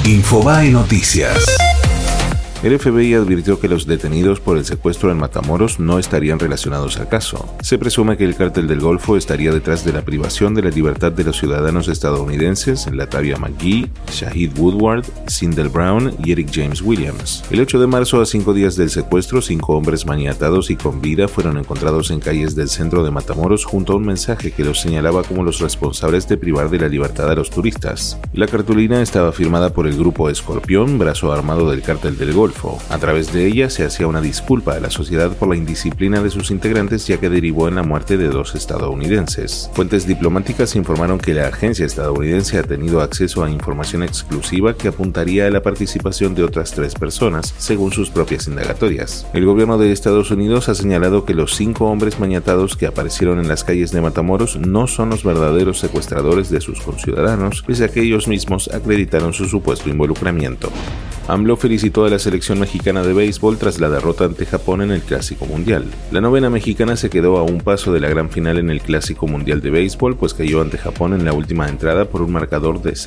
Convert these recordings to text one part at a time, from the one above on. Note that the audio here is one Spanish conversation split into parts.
Infobae Noticias. El FBI advirtió que los detenidos por el secuestro en Matamoros no estarían relacionados al caso. Se presume que el cártel del Golfo estaría detrás de la privación de la libertad de los ciudadanos estadounidenses Latavia McGee, Shahid Woodward, Sindel Brown y Eric James Williams. El 8 de marzo, a 5 días del secuestro, 5 hombres maniatados y con vida fueron encontrados en calles del centro de Matamoros junto a un mensaje que los señalaba como los responsables de privar de la libertad a los turistas. La cartulina estaba firmada por el grupo Escorpión, brazo armado del cártel del Golfo. A través de ella se hacía una disculpa a la sociedad por la indisciplina de sus integrantes, ya que derivó en la muerte de 2 estadounidenses. Fuentes diplomáticas informaron que la agencia estadounidense ha tenido acceso a información exclusiva que apuntaría a la participación de otras 3 personas, según sus propias indagatorias. El gobierno de Estados Unidos ha señalado que los 5 hombres maniatados que aparecieron en las calles de Matamoros no son los verdaderos secuestradores de sus conciudadanos, pese a que ellos mismos acreditaron su supuesto involucramiento. AMLO felicitó a la selección mexicana de béisbol tras la derrota ante Japón en el Clásico Mundial. La novena mexicana se quedó a un paso de la gran final en el Clásico Mundial de béisbol, pues cayó ante Japón en la última entrada por un marcador de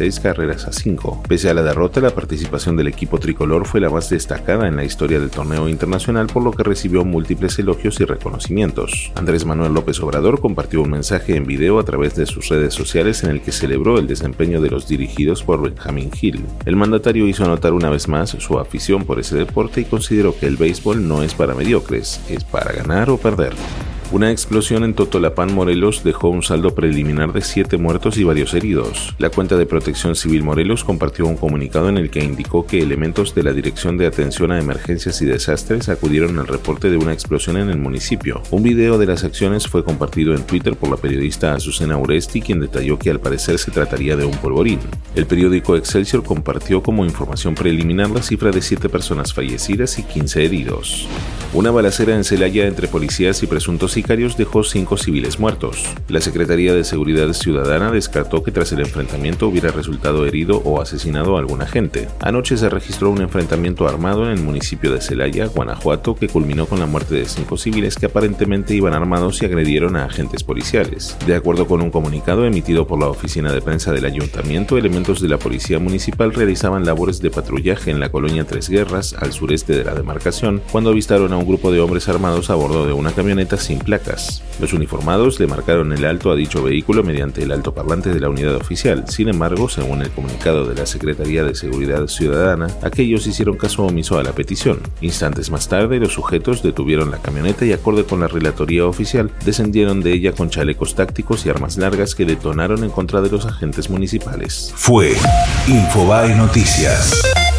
6-5. Pese a la derrota, la participación del equipo tricolor fue la más destacada en la historia del torneo internacional, por lo que recibió múltiples elogios y reconocimientos. Andrés Manuel López Obrador compartió un mensaje en video a través de sus redes sociales en el que celebró el desempeño de los dirigidos por Benjamín Gil. El mandatario hizo notar una vez más su afición por ese deporte y consideró que el béisbol no es para mediocres, es para ganar o perder. Una explosión en Totolapán, Morelos, dejó un saldo preliminar de 7 muertos y varios heridos. La cuenta de Protección Civil Morelos compartió un comunicado en el que indicó que elementos de la Dirección de Atención a Emergencias y Desastres acudieron al reporte de una explosión en el municipio. Un video de las acciones fue compartido en Twitter por la periodista Azucena Uresti, quien detalló que al parecer se trataría de un polvorín. El periódico Excelsior compartió como información preliminar la cifra de 7 personas fallecidas y 15 heridos. Una balacera en Celaya entre policías y presuntos sicarios dejó 5 civiles muertos. La Secretaría de Seguridad Ciudadana descartó que tras el enfrentamiento hubiera resultado herido o asesinado a algún agente. Anoche se registró un enfrentamiento armado en el municipio de Celaya, Guanajuato, que culminó con la muerte de 5 civiles que aparentemente iban armados y agredieron a agentes policiales. De acuerdo con un comunicado emitido por la oficina de prensa del ayuntamiento, elementos de la policía municipal realizaban labores de patrullaje en la colonia Tres Guerras, al sureste de la demarcación, cuando avistaron a un grupo de hombres armados a bordo de una camioneta sin placas. Los uniformados le marcaron el alto a dicho vehículo mediante el altoparlante de la unidad oficial. Sin embargo, según el comunicado de la Secretaría de Seguridad Ciudadana, aquellos hicieron caso omiso a la petición. Instantes más tarde, los sujetos detuvieron la camioneta y, acorde con la relatoría oficial, descendieron de ella con chalecos tácticos y armas largas que detonaron en contra de los agentes municipales. Fue Infobae Noticias.